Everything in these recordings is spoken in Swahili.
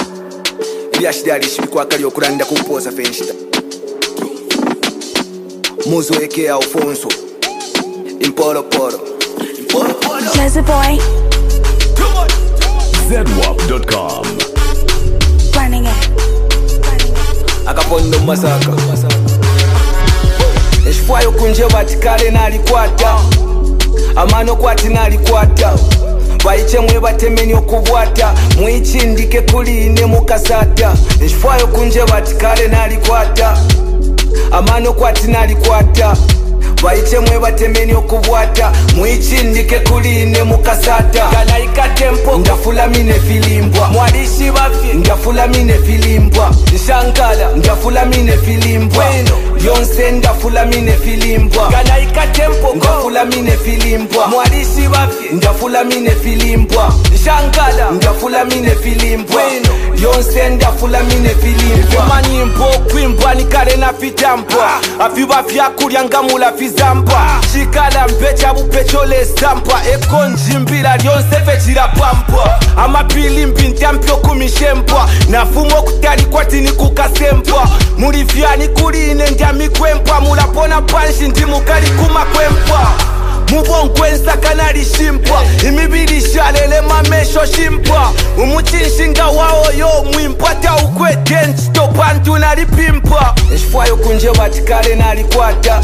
Byashidali shibikwa kali okulanda kupoza fenshita Muzo eke Alfonso Impolo Polo Jazzy boy ZWAP.com running it Akapondo masaka Eshifwayo kunje batikale nalikwata Amano kwati nalikwata Baiche mwe batemeni okubwata Mwichindike kuline mukasata Eshifwayo kunje batikale nalikwata Amano kwati nalikwata Baiche mwe batemeni okubwata Mwichindike kuline mukasata Galaika tempo ndafula mine filimbwa Mwalishi bafi ndafula mine filimbwa Shankala ndafula mine filimbwa Yonse ndafula mine filimbwa Galaika tempo ndafula mine filimbwa Mwalishi bafi ndafula mine filimbwa Shankala ndafula mine filimbwa Yonse ndafula mine filimbwa Manyimbo kwimbwa nikale na fitampwa Afiba vyakulya ngamula fizamba Shikala mpecha bupechole stampa Eko njimbila lyonse fechira pampwa Amapili mpinti ampyo kumishempwa Nafumo kutali kwati ni kukasempwa Mulivyani kuline ndya kwempwa mulapona panshi ndi mukali kuma kwempwa Mubongwensa kanali shimpwa Imibili shalele mamesho shimpwa Umuchinshinga wao yo mwimpwa Ta ukwete nchitopantu nalipimpwa Eshifwayo kunje batikale nalikwata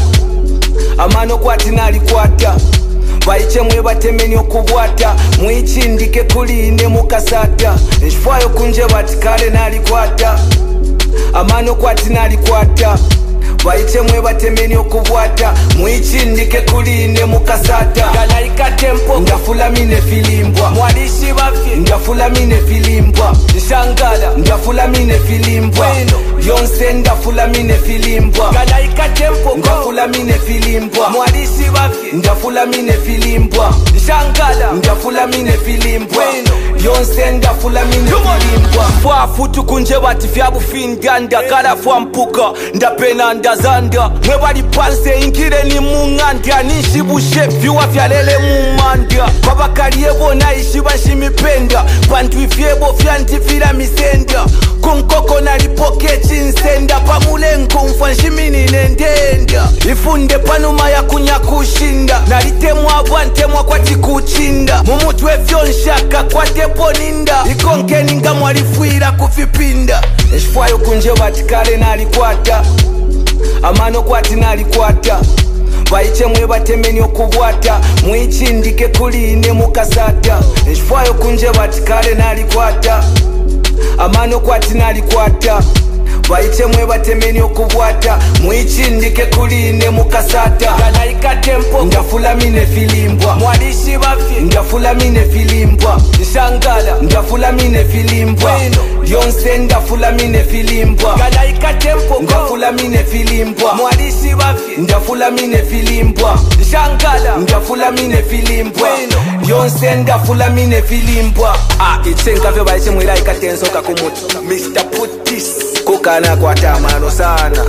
Amano kwati nalikwata Baiche mwe batemeni okubwata Mwichindike kuline mukasata Eshifwayo kunje batikale nalikwata Amano kwati nalikwata Baiche mwe batemeni okubwata Mwichindike kuline mukasata Galaika tempo ndafula mine filimbwa Mwalishi bafi ndafula mine filimbwa Shangala ndafula mine filimbwa Yonse ndafula mine filimbwa Galaika tempo ndafula mine filimbwa Mwalishi bafi ndafula mine filimbwa Shangala ndafula mine filimbwa Yonse ndafula mine filimbwa Fwafutu kunje bati fyabu finganda Kala fwa mpuka ndapena ndazanda Mwe bali panse inkire ni munganda Nishibushe vyuwa vyalele mumanda Babakaliye bona ishiba shimipenda Pantu ifyebo fyantifira misenda Kunkoko nalipoke chinsenda Pamulenko mfa nshimini nendenda Ifunde panuma ya kunya kushinda Nalitemwa bwantemwa kwa tikuchinda Mumutwe vyonshaka kwa tepo ninda Ikonke ninga mwalifuira kufipinda Eshifwayo kunje batikale nalikwata Amano kwati nalikwata Baiche mwe batemeni okubwata Mwichindike kuline mukasata Eshifwayo kunje batikale nalikwata Amano kwati nalikwata Baiche mwe batemeni okubwata Mwichindike kuline mukasata Galaika tempo ndafula mine filimbwa Mwalishi bafi ndafula mine filimbwa Shangala ndafula mine filimbwa Yonse ndafula mine filimbwa Galaika tempo ndafula mine filimbwa Mwalishi bafi ndafula mine filimbwa Shangala ndafula mine filimbwa Yonse ndafula mine filimbwa Itsenga vyo baiche mwe laika tensoka kumutu Mr. Putis Kukana kwa tamano sana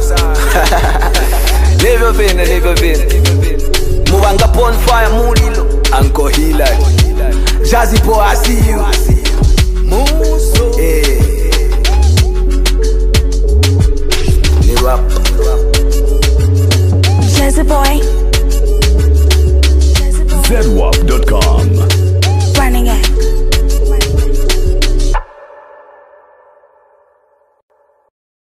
Level vene Mubanga bonfire mulilo Uncle Hillary Jazzy boy I see you Muso